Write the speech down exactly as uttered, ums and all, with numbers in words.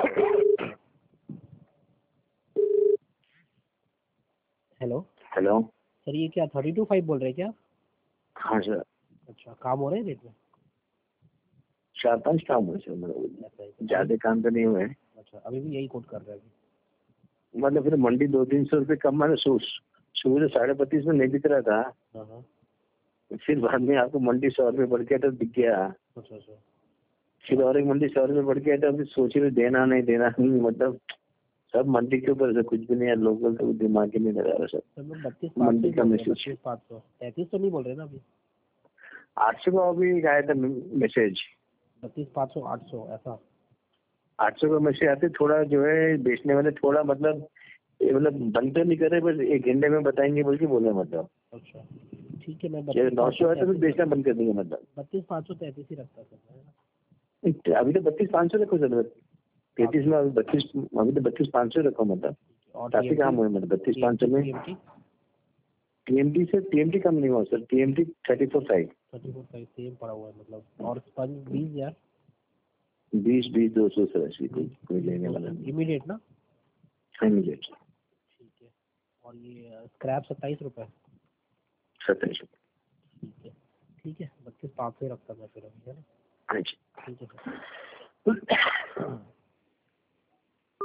Hello hello sir, ये क्या thirty two five बोल रहे हैं क्या? हाँ सर, अच्छा, काम हो रहे हैं रेट में? चार पांच काम हुए सर, ऐसा है मतलब क्या? ज्यादा काम तो नहीं हुए। अच्छा, अभी भी यही कोट कर रहे हैं अभी? मतलब फिर मंडी दो तीन सौ रुपये कम, मैंने सुबह से साढ़े बत्तीस में नहीं बिक रहा था, हाँ हाँ। फिर बाद में आपको मंडी सौ रुपये बढ़ गया तो बिक गया। अच्छा अच्छा। फिर और एक मंडी सौ रुपये बढ़ गया तो अभी सोच रहे देना नहीं देना नहीं, मतलब सब मंडी के ऊपर से, कुछ भी नहीं है। लोकल तो दिमाग ही नहीं लगा रहा सब। सर लोग बत्तीस मंडी पाँच का सौ मैसेज बत्तीस पाँच सौ तैंतीस तो नहीं बोल रहे ना अभी? आठ सौ का अभी आया था मैसेज, बत्तीस पाँच सौ आठ सौ ऐसा? आठ सौ का मैसेज आते थोड़ा जो है बेचने वाले थोड़ा मतलब ये मतलब बंद तो नहीं करे, बस एक घंटे में बताएंगे बोल के बोले, मतलब अच्छा ठीक है, मैं ये बत्तीस नौ पाँच सौ सौ है तो फिर तैंतीस बेचना बंद कर देंगे मतलब। बत्तीस पाँच सौ तैंतीस ही रखता सर। अभी तो बत्तीस पाँच सौ रखो सर, तैतीस में अभी बत्तीस, अभी तो बत्तीस पाँच सौ रखो, मतलब और काफी काम हुए, मतलब बत्तीस पाँच सौ में। टीएमटी टीएमटी से टीएमटी कम नहीं हुआ sir, TMT thirty four five thirty four five same पड़ा हुआ है मतलब। और स्पंज बीस यार, बीस बीस दो सौ सर, ऐसी कोई कोई लेने वाला नहीं। इमीडिएट ना? इमीडिएट ठीक है। और ये स्क्रैप सत्ताईस रुपये। सत्ताईस। ठीक है ठीक है, बत्तीस पाँच सौ ही रखता मैं फिर अभी, है ना? हाँ जी। ठीक है सर।